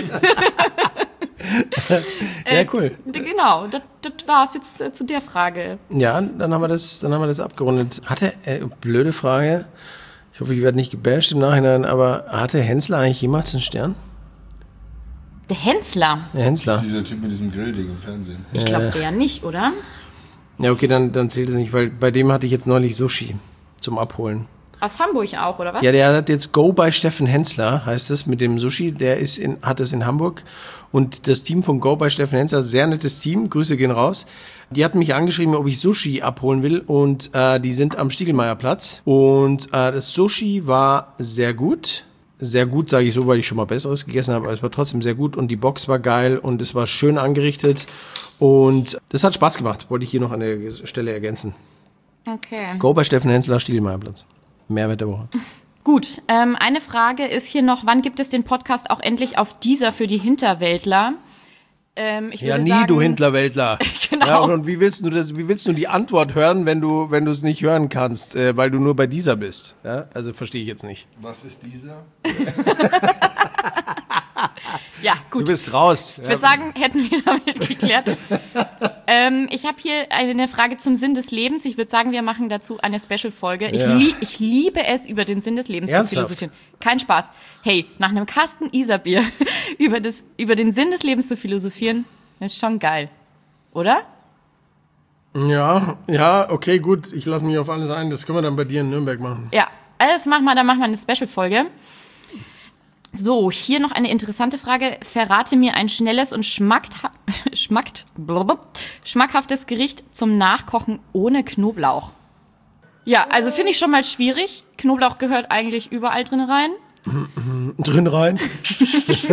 Ja, cool. Genau, das war's jetzt zu der Frage. Ja, dann haben wir das abgerundet. Blöde Frage, ich hoffe, ich werde nicht gebasht im Nachhinein, aber hatte Hensler eigentlich jemals einen Stern? Der Hensler? Der Hensler. Das ist dieser Typ mit diesem Grillding im Fernsehen. Ich glaube, der nicht, oder? Ja, okay, dann zählt es nicht, weil bei dem hatte ich jetzt neulich Sushi zum Abholen. Aus Hamburg auch, oder was? Ja, der hat jetzt Go by Steffen Hensler, heißt es, mit dem Sushi. Der hat es in Hamburg. Und das Team von Go by Steffen Hensler, sehr nettes Team, Grüße gehen raus. Die hatten mich angeschrieben, ob ich Sushi abholen will. Und die sind am Stiegelmeierplatz. Und das Sushi war sehr gut. Sehr gut, sage ich so, weil ich schon mal Besseres gegessen habe. Aber es war trotzdem sehr gut. Und die Box war geil. Und es war schön angerichtet. Und das hat Spaß gemacht. Wollte ich hier noch an der Stelle ergänzen. Okay. Go by Steffen Hensler, Stiegelmeierplatz. Mehrwert der Woche. Gut, eine Frage ist hier noch, wann gibt es den Podcast auch endlich auf Deezer für die Hinterwäldler? Ich würde nie, sagen, du Hinterwäldler. Genau. Ja, und wie willst du die Antwort hören, wenn du es nicht hören kannst, weil du nur bei Deezer bist? Ja? Also verstehe ich jetzt nicht. Was ist dieser? Ja, gut. Du bist raus. Ich würde sagen, hätten wir damit geklärt. Ich habe hier eine Frage zum Sinn des Lebens. Ich würde sagen, wir machen dazu eine Special-Folge. Ja. Ich liebe es, über den Sinn des Lebens Ernsthaft? zu philosophieren. Kein Spaß. Hey, nach einem Kasten Isarbier über den Sinn des Lebens zu philosophieren, ist schon geil. Oder? Ja, okay, gut. Ich lasse mich auf alles ein. Das können wir dann bei dir in Nürnberg machen. Ja, alles machen wir, dann machen wir eine Special-Folge. So, hier noch eine interessante Frage. Verrate mir ein schnelles und schmackhaftes Gericht zum Nachkochen ohne Knoblauch. Ja, also finde ich schon mal schwierig. Knoblauch gehört eigentlich überall drin rein. Drin rein. Zum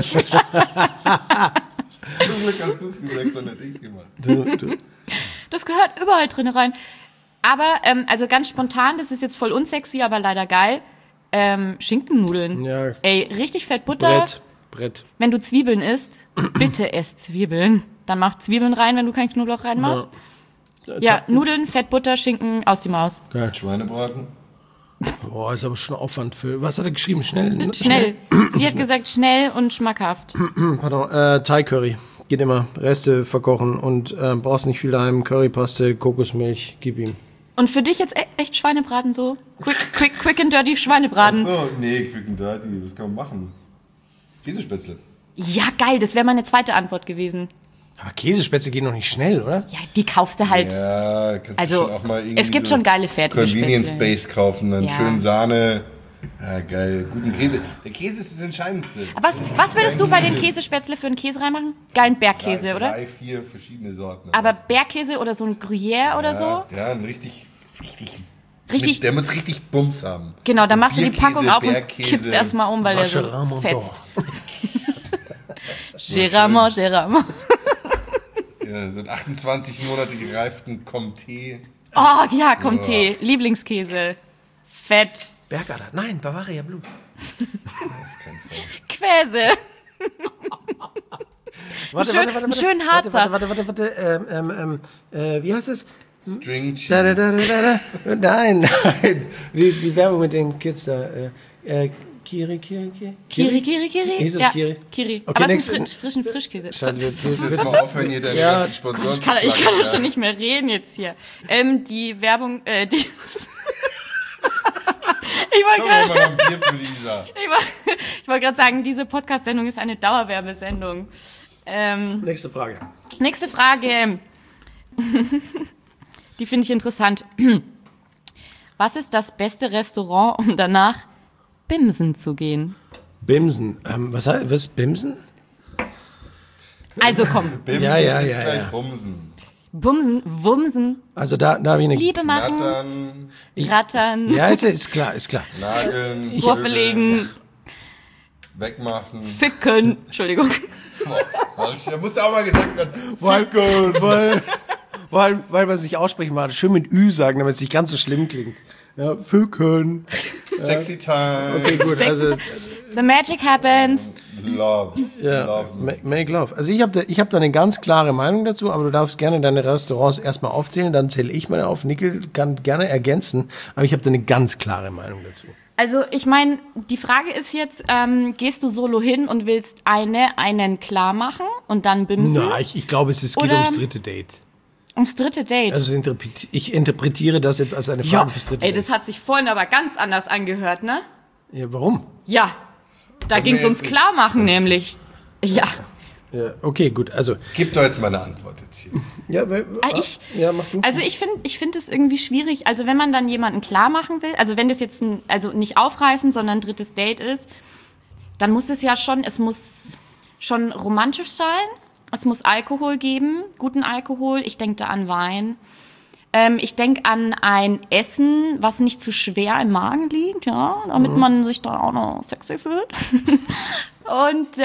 Glück hast du es gesagt, sondern ich es gemacht. Das gehört überall drin rein. Aber, also ganz spontan, das ist jetzt voll unsexy, aber leider geil. Schinkennudeln. Ja. Ey, richtig fett Butter. Brett. Wenn du Zwiebeln isst, bitte ess Zwiebeln. Dann mach Zwiebeln rein, wenn du keinen Knoblauch reinmachst. Ja, Nudeln, Fett, Butter, Schinken, aus die Maus. Geil. Schweinebraten. Boah, ist aber schon Aufwand für. Was hat er geschrieben? Schnell? Schnell. Sie hat gesagt schnell und schmackhaft. Pardon, Thai Curry. Geht immer. Reste verkochen und brauchst nicht viel daheim. Currypaste, Kokosmilch, gib ihm. Und für dich jetzt echt Schweinebraten so? Quick and dirty Schweinebraten. So, nee, Quick and Dirty, was kann man machen? Käsespätzle. Ja, geil, das wäre meine zweite Antwort gewesen. Aber Käsespätzle gehen noch nicht schnell, oder? Ja, die kaufst du halt. Ja, kannst Also, du schon auch mal irgendwie es gibt schon geile fertige Convenience Spätzle. Base kaufen, dann Ja. schön Sahne. Ja, geil, guten Käse. Der Käse ist das Entscheidendste. Was würdest du bei den Käsespätzle für einen Käse reinmachen? Geilen Bergkäse, oder? 3, 4 verschiedene Sorten. Aber Bergkäse oder so ein Gruyère oder so? Ja, ein richtig. Der muss richtig Bums haben. Genau, dann machst du die Bierkäse, Packung auf und Bergkäse. kippst erstmal um, weil der so Vacherin fetzt. Gérard. Gérard. Ja, so einen 28 Monate gereiften Comté. Oh ja, kommt Tee. Lieblingskäse. Fett. Bergader. Nein, Bavaria Blue. Quäse. Einen schönen Harzer. Warte. Wie heißt es? String Da. Cheese. Nein. Die Werbung mit den Kids da. Kiri. Kiri. Hieß es Ja, Kiri? Kiri. Okay, Aber es ist next. ein frischen Frischkäse. Scheiße, Jetzt mal aufhören, hier deine ganzen Sponsoren zu Ich kann plagen, doch schon nicht mehr reden jetzt hier. Die Werbung, ich wollte Komm, gerade mal noch ein Bier für Lisa. ich wollte gerade sagen, diese Podcast-Sendung ist eine Dauerwerbesendung. Nächste Frage. Nächste Frage. Die finde ich interessant. Was ist das beste Restaurant, um danach bimsen zu gehen? Bimsen. Was Bimsen? Also komm, Bimsen Ja. ist gleich Bumsen. bumsen, wumsen, Also da habe ich eine. Liebe machen, Knattern, rattern, Ja, ist klar. nageln, Kurve legen, wegmachen. ficken. Entschuldigung. Da muss auch mal gesagt werden. Weil man es nicht aussprechen mag. Schön mit Ü sagen, damit es nicht ganz so schlimm klingt. Ja, Fücken. Sexy time. Okay, gut. Also, The magic happens. Love. ja, Love. make love. Also ich hab da eine ganz klare Meinung dazu, aber du darfst gerne deine Restaurants erstmal aufzählen, dann zähle ich meine auf. Nickel kann gerne ergänzen, aber ich habe da eine ganz klare Meinung dazu. Also ich meine, die Frage ist jetzt, gehst du solo hin und willst einen klar machen und dann bimsen? Na, ich glaube, es geht Oder- ums dritte Date. Ums dritte Date. Also ich interpretiere das jetzt als eine Frage fürs dritte ey, Date. das hat sich vorhin aber ganz anders angehört, ne? Ja, warum? Ja, da ging es ums Klarmachen nämlich. Ja. Ja, okay, gut. Also, Gib doch jetzt mal eine Antwort jetzt hier. ja, mach du. Also ich finde es irgendwie schwierig. Also wenn man dann jemanden klar machen will, also wenn das jetzt also nicht aufreißen, sondern ein drittes Date ist, dann muss es ja schon, es muss schon romantisch sein. Es muss Alkohol geben, guten Alkohol. Ich denke da an Wein. Ich denke an ein Essen, was nicht zu schwer im Magen liegt, ja, damit man sich da auch noch sexy fühlt. Und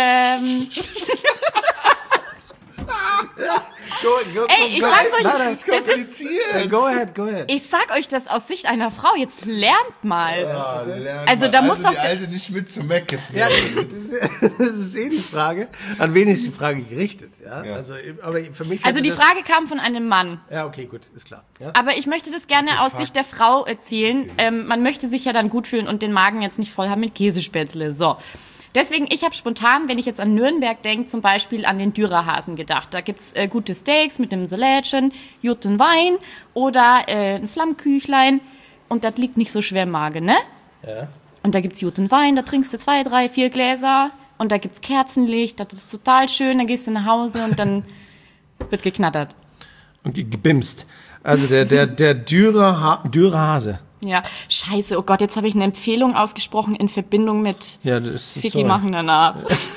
ey, ich sag's euch, Das ist kompliziert. Go ahead. ich sag euch das aus Sicht einer Frau. Jetzt lernt mal. Ja, lern Also mal. da muss die doch- Alte nicht mit zu Meckes Ja, nehmen. das ist die Frage. An wen ist die Frage gerichtet? Ja? Ja. Also, aber für mich Also die das- Frage kam von einem Mann. Ja, okay, gut, ist klar. Ja? Aber ich möchte das gerne aus Sicht der Frau erzählen. Man möchte sich ja dann gut fühlen und den Magen jetzt nicht voll haben mit Käsespätzle. So. Deswegen, ich habe spontan, wenn ich jetzt an Nürnberg denke, zum Beispiel an den Dürerhasen gedacht. Da gibt's gute Steaks mit dem Salätchen, guten Wein oder ein Flammküchlein. Und das liegt nicht so schwer im Magen, ne? Ja. Und da gibt's guten Wein, da trinkst du 2, 3, 4 Gläser. Und da gibt's Kerzenlicht, das ist total schön. Dann gehst du nach Hause und dann wird geknattert. Und gebimst. Also der Dürerhase. Ja, scheiße, oh Gott, jetzt habe ich eine Empfehlung ausgesprochen in Verbindung mit Ja, das ist Ficky so. machen danach.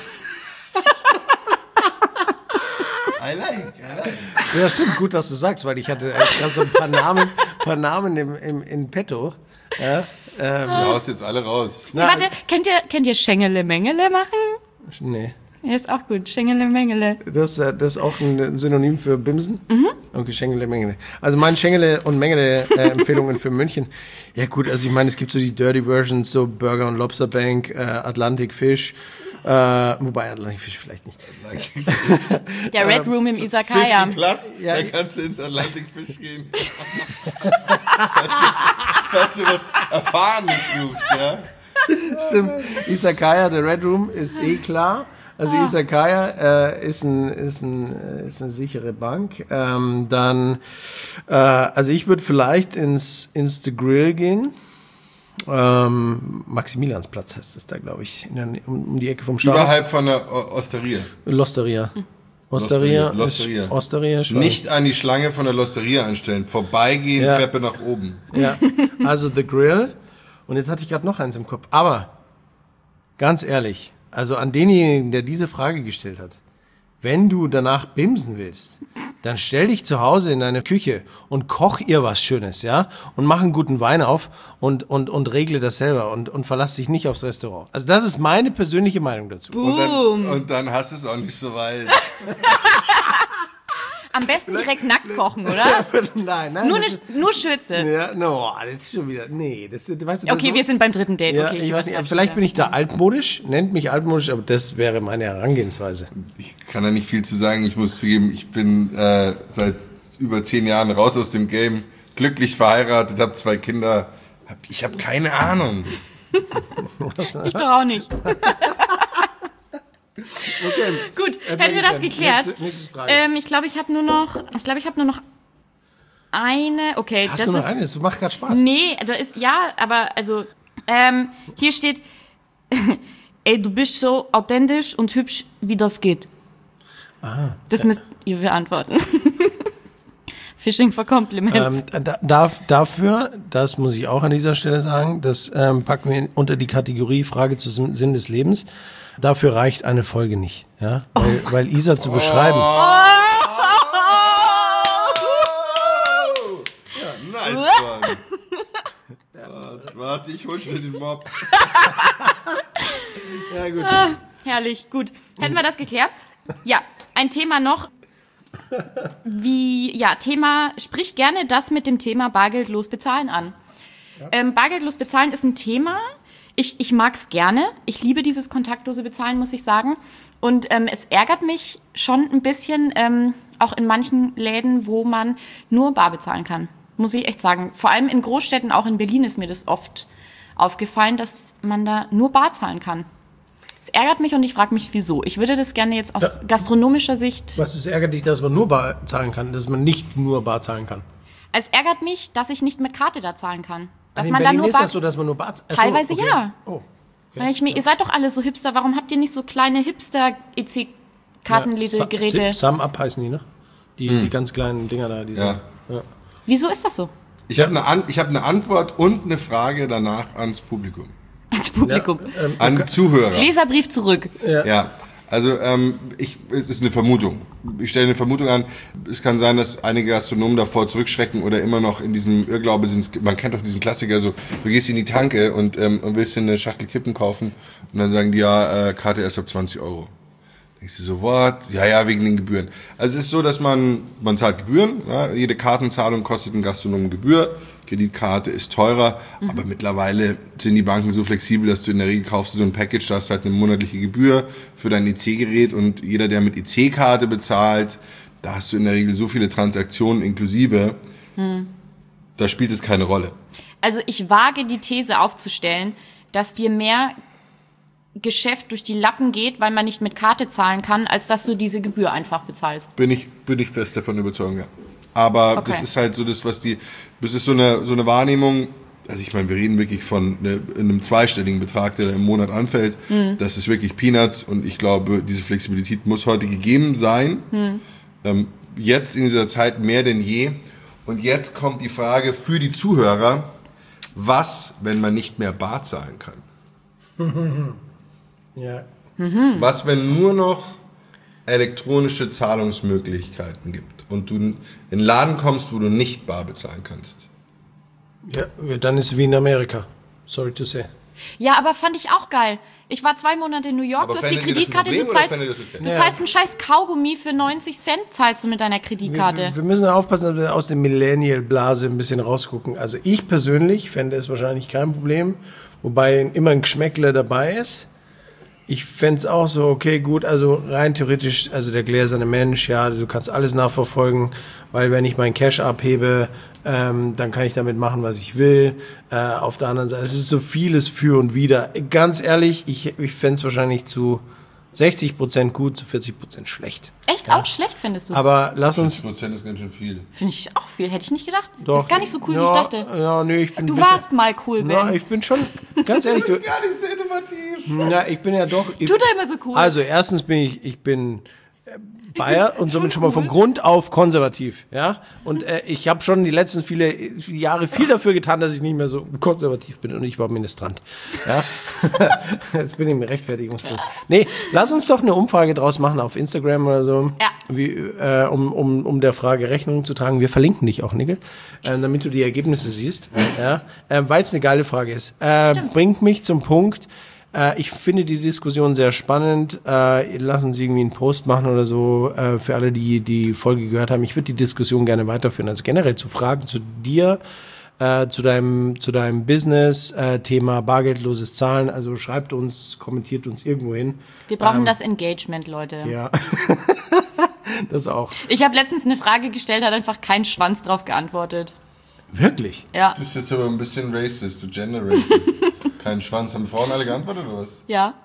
I like. Ja, stimmt, gut, dass du sagst, weil ich hatte erst gerade so ein paar Namen in petto. Ja, Du haust jetzt alle raus. Warte, kennt ihr Schengele Mengele machen? nee. Ja, ist auch gut, Schengele Mengele. Das ist auch ein Synonym für Bimsen? Mhm. Okay, Schengele, Mengele. Also meine Schengele und Mengele Empfehlungen für München. Ja gut, also ich meine, es gibt so die Dirty Versions, so Burger und Lobster Bank, Atlantic Fish, wobei Atlantic Fish vielleicht nicht. Der Red Room im Izakaya. 50 plus, Ja. da kannst du ins Atlantic Fish gehen. falls du was Erfahrenes suchst, ja. Stimmt, Izakaya, der Red Room ist klar. Also Izakaya ist eine sichere Bank. Also ich würde vielleicht ins The Grill gehen. Maximiliansplatz heißt es da, glaube ich, um die Ecke vom Stadion. Überhalb von der Osteria. Losteria. Losteria. Osteria. Nicht an die Schlange von der Losteria anstellen. Vorbeigehen, Ja. Treppe nach oben. Ja, also The Grill. Und jetzt hatte ich gerade noch eins im Kopf. Aber, ganz ehrlich, also an denjenigen, der diese Frage gestellt hat, wenn du danach bimsen willst, dann stell dich zu Hause in deine Küche und koch ihr was Schönes, ja? Und mach einen guten Wein auf und regle das selber und verlass dich nicht aufs Restaurant. Also das ist meine persönliche Meinung dazu. Und dann hast du es auch nicht so weit. Am besten direkt nackt kochen, oder? Nein. Nur Schürze. Ja, no, das ist schon wieder, nee. Weißt du, das Okay, so, wir sind beim dritten Date. ja, Okay, ich weiß nicht, vielleicht bin ich da altmodisch, nennt mich altmodisch, aber das wäre meine Herangehensweise. Ich kann da nicht viel zu sagen. Ich muss zugeben, ich bin seit über 10 Jahren raus aus dem Game, glücklich verheiratet, habe 2 Kinder. Ich habe keine Ahnung. Ich doch auch nicht. Okay. Gut, hätten wir das geklärt. Nächste Frage. Ich glaube, ich habe nur noch eine. Okay, Hast das du noch ist. eine? Das macht gerade Spaß. Nee, da ist, ja, aber also, hier steht, ey, du bist so authentisch und hübsch, wie das geht. Das müsst ihr beantworten. Fishing for Compliments. Dafür, das muss ich auch an dieser Stelle sagen, das packen wir unter die Kategorie Frage zum Sinn des Lebens. Dafür reicht eine Folge nicht, ja, weil Isa zu beschreiben. Nice one. Warte, ich hol schnell den Mob. Ja, gut. Herrlich, gut. Hätten wir das geklärt? Ja, ein Thema noch. Sprich gerne das mit dem Thema bargeldlos bezahlen an. Ja. Bargeldlos bezahlen ist ein Thema. Ich mag's gerne. Ich liebe dieses kontaktlose Bezahlen, muss ich sagen. Und es ärgert mich schon ein bisschen, auch in manchen Läden, wo man nur bar bezahlen kann. Muss ich echt sagen. Vor allem in Großstädten, auch in Berlin ist mir das oft aufgefallen, dass man da nur bar zahlen kann. Es ärgert mich und ich frage mich, wieso. Ich würde das gerne jetzt aus gastronomischer Sicht... Was ist ärgerlich, dass man nur bar zahlen kann, dass man nicht nur bar zahlen kann? Es ärgert mich, dass ich nicht mit Karte da zahlen kann. Dass Also in man Berlin da nur ist das so, dass man nur bar zahlen kann? Teilweise ja. Oh, Weil ihr seid doch alle so Hipster, warum habt ihr nicht so kleine Hipster-EC-Kartenlesegeräte? Sum-Up heißen die, ne? Die ganz kleinen Dinger da. Die Ja. Wieso ist das so? Ich habe eine Antwort und eine Frage danach ans Publikum. Als Publikum. An die Zuhörer. Leserbrief zurück. Ja, also es ist eine Vermutung. Ich stelle eine Vermutung an. Es kann sein, dass einige Gastronomen davor zurückschrecken oder immer noch in diesem Irrglaube sind. Man kennt doch diesen Klassiker so, du gehst in die Tanke und willst dir eine Schachtel Kippen kaufen und dann sagen die, ja, Karte erst ab 20 Euro. Denkst du so, what? Ja, wegen den Gebühren. Also es ist so, dass man zahlt Gebühren. Ja? Jede Kartenzahlung kostet einen Gastronomen Gebühr. Kreditkarte ist teurer, aber mittlerweile sind die Banken so flexibel, dass du in der Regel kaufst so ein Package, da hast halt eine monatliche Gebühr für dein EC-Gerät und jeder, der mit EC-Karte bezahlt, da hast du in der Regel so viele Transaktionen inklusive, da spielt es keine Rolle. Also ich wage die These aufzustellen, dass dir mehr Geschäft durch die Lappen geht, weil man nicht mit Karte zahlen kann, als dass du diese Gebühr einfach bezahlst. Bin ich fest davon überzeugt, ja. Aber Okay. das ist halt so das ist so eine Wahrnehmung, also ich meine, wir reden wirklich von einem zweistelligen Betrag, der im Monat anfällt. Das ist wirklich Peanuts und ich glaube, diese Flexibilität muss heute gegeben sein. Jetzt in dieser Zeit mehr denn je. Und jetzt kommt die Frage für die Zuhörer, was, wenn man nicht mehr bar zahlen kann? Ja. Was, wenn nur noch elektronische Zahlungsmöglichkeiten gibt und du in einen Laden kommst, wo du nicht bar bezahlen kannst? Ja, dann ist es wie in Amerika. Sorry to say. Ja, aber fand ich auch geil. Ich war 2 Monate in New York, Aber du hast die fändet ihr das ein Kreditkarte, Problem du oder zahlst, fändet ihr das okay? du zahlst einen scheiß Kaugummi für 90 Cent, zahlst du mit deiner Kreditkarte. Wir müssen aufpassen, dass wir aus der Millennial-Blase ein bisschen rausgucken. Also ich persönlich fände es wahrscheinlich kein Problem, wobei immer ein Geschmäckle dabei ist. Ich fände es auch so, okay, gut, also rein theoretisch, also der gläserne Mensch, ja, du kannst alles nachverfolgen, weil wenn ich meinen Cash abhebe, dann kann ich damit machen, was ich will. Auf der anderen Seite, es ist so vieles für und wider. Ganz ehrlich, ich fände es wahrscheinlich zu 60% gut, zu 40% schlecht. Echt auch schlecht findest du? Aber lass uns... 50% ist ganz schön viel. Finde ich auch viel, hätte ich nicht gedacht. Doch, Ist gar nicht so cool, wie ja, ich dachte. Ja, nee, ich bin Du ein bisschen- warst mal cool, Ben. Ja, ich bin schon, ganz ehrlich, Das ist gar nicht so innovativ. ja, ich bin ja doch... Tut er immer so cool. Also erstens bin ich bin Bayer und somit schon mal vom Grund auf konservativ, ja. Und ich habe schon die letzten viele Jahre viel dafür getan, dass ich nicht mehr so konservativ bin und ich war Ministrant, ja. Jetzt bin ich im Rechtfertigungspunkt. Nee, lass uns doch eine Umfrage draus machen auf Instagram oder so, Ja. wie, um der Frage Rechnung zu tragen. Wir verlinken dich auch, Nickel, damit du die Ergebnisse siehst, ja, weil es eine geile Frage ist. Bringt mich zum Punkt. Ich finde die Diskussion sehr spannend. Lassen Sie irgendwie einen Post machen oder so für alle, die die Folge gehört haben. Ich würde die Diskussion gerne weiterführen. Also generell zu Fragen zu dir, zu deinem Business, Thema bargeldloses Zahlen. Also schreibt uns, kommentiert uns irgendwo hin. Wir brauchen das Engagement, Leute. Ja, das auch. Ich habe letztens eine Frage gestellt, hat einfach kein Schwanz drauf geantwortet. Wirklich? Ja. Das ist jetzt aber ein bisschen racist, so gender racist. Kein Schwanz. Haben Frauen alle geantwortet oder was? Ja.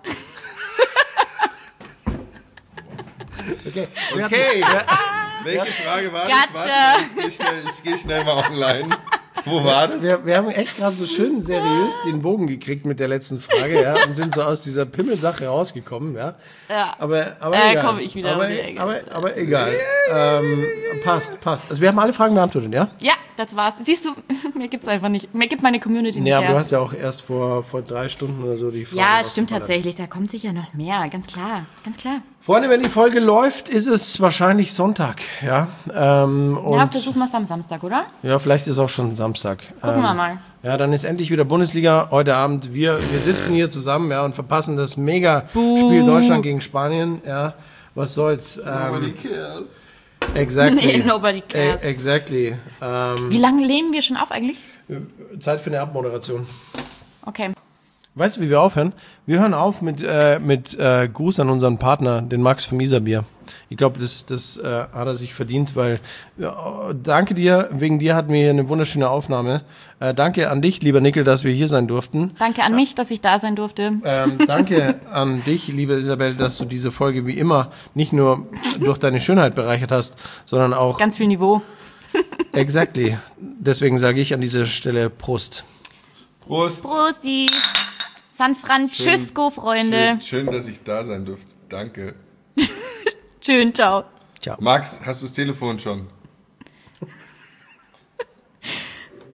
Okay. Okay. Welche Frage war das? Gotcha. Warte, ich geh schnell mal online. Wo war das? Wir haben echt gerade so schön seriös den Bogen gekriegt mit der letzten Frage, ja, und sind so aus dieser Pimmelsache rausgekommen, ja. Ja. Aber egal. Komme ich wieder aber, um die Ecke. aber egal. Passt. Also wir haben alle Fragen beantwortet, ja? Ja, das war's. Siehst du, mir gibt's einfach nicht. Mir gibt meine Community nicht Ja, aber her. du hast ja auch erst vor 3 Stunden oder so die Frage. Ja, stimmt rausgeballert. tatsächlich. Da kommt sicher noch mehr. Ganz klar. Ganz klar. Freunde, wenn die Folge läuft, ist es wahrscheinlich Sonntag, ja. Und Ja, versuchen wir es am Samstag, oder? ja, vielleicht ist auch schon Samstag. Gucken wir mal. Ja, dann ist endlich wieder Bundesliga heute Abend. Wir sitzen hier zusammen, ja, und verpassen das Mega-Spiel Deutschland gegen Spanien, ja. Was soll's? Nobody cares. Exactly. Nee, nobody cares. Exactly. Wie lange nehmen wir schon auf eigentlich? Zeit für eine Abmoderation. Okay. Weißt du, wie wir aufhören? Wir hören auf mit Gruß an unseren Partner, den Max vom Isarbier. Ich glaube, das hat er sich verdient, weil danke dir, wegen dir hatten wir hier eine wunderschöne Aufnahme. Danke an dich, lieber Nickel, dass wir hier sein durften. Danke an mich, dass ich da sein durfte. Danke an dich, liebe Isabel, dass du diese Folge wie immer nicht nur durch deine Schönheit bereichert hast, sondern auch Ganz viel Niveau. exactly. Deswegen sage ich an dieser Stelle Prost. Prost. Prosti. San Francisco, Freunde. Schön, dass ich da sein durfte. Danke. Schön, ciao. Ciao. Max, hast du das Telefon schon?